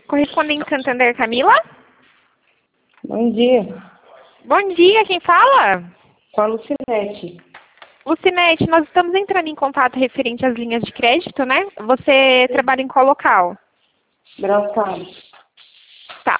Correspondente Santander, Camila? Bom dia. Bom dia, quem fala? Com a Lucinete. Lucinete, nós estamos entrando em contato referente às linhas de crédito, né? Você trabalha em qual local? Brascado. Tá.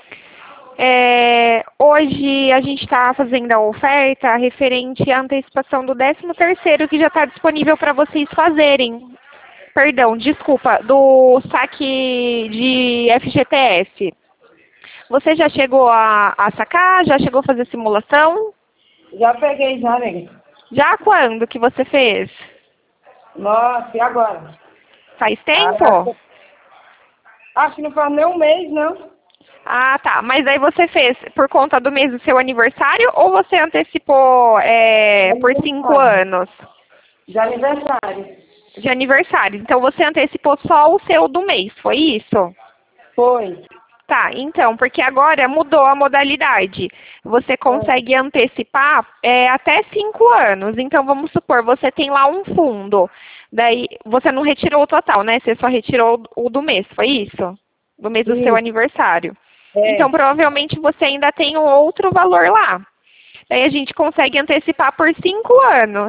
Hoje a gente está fazendo a oferta referente à antecipação do 13º que já está disponível para vocês fazerem. Perdão, desculpa, do saque de FGTS. Você já chegou a sacar? Já chegou a fazer simulação? Já peguei, já, nega. Já quando que você fez? Nossa, e agora? Faz tempo? Acho que não faz nem um mês, não. Ah, tá. Mas aí você fez por conta do mês do seu aniversário ou você antecipou por 5 anos? De aniversário. De aniversário. Então você antecipou só o seu do mês, foi isso? Foi. Tá, então, porque agora mudou a modalidade. Você consegue antecipar até 5 anos. Então, vamos supor, você tem lá um fundo. Daí, você não retirou o total, né? Você só retirou o do mês, foi isso? Do mês do seu aniversário. Então, provavelmente, você ainda tem um outro valor lá. Daí, a gente consegue antecipar por 5 anos.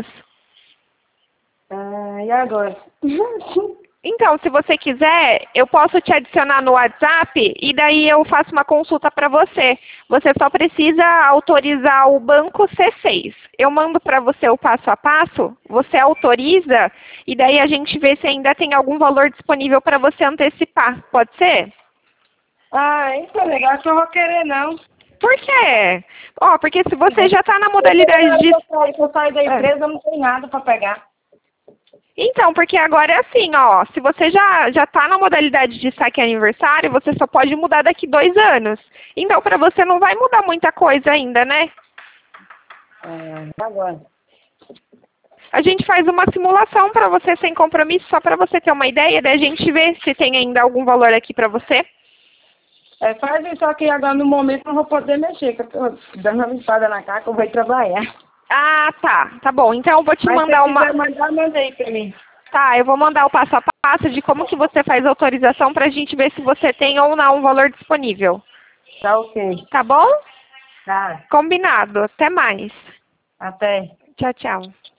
Ah, e agora? Então, se você quiser, eu posso te adicionar no WhatsApp e daí eu faço uma consulta para você. Você só precisa autorizar o banco C6. Eu mando para você o passo a passo, você autoriza e daí a gente vê se ainda tem algum valor disponível para você antecipar. Pode ser? Ah, isso é legal, que eu vou querer, não. Por quê? Ó, porque se você já está na modalidade de... Se eu sair da empresa, eu não tenho nada para pegar. Então, porque agora é assim, ó, se você já está na modalidade de saque aniversário, você só pode mudar daqui 2 anos. Então, para você não vai mudar muita coisa ainda, né? Agora. A gente faz uma simulação para você sem compromisso, só para você ter uma ideia, daí a gente vê se tem ainda algum valor aqui para você. Faz isso aqui agora no momento, eu não vou poder mexer, que eu tô dando uma limpada na cara, que eu vou ir trabalhar. Ah, tá. Tá bom. Então, eu vou te mandar se uma... quiser mandar, manda aí pra mim. Tá, eu vou mandar o passo a passo de como que você faz a autorização para a gente ver se você tem ou não um valor disponível. Tá ok. Tá bom? Tá. Combinado. Até mais. Até. Tchau, tchau.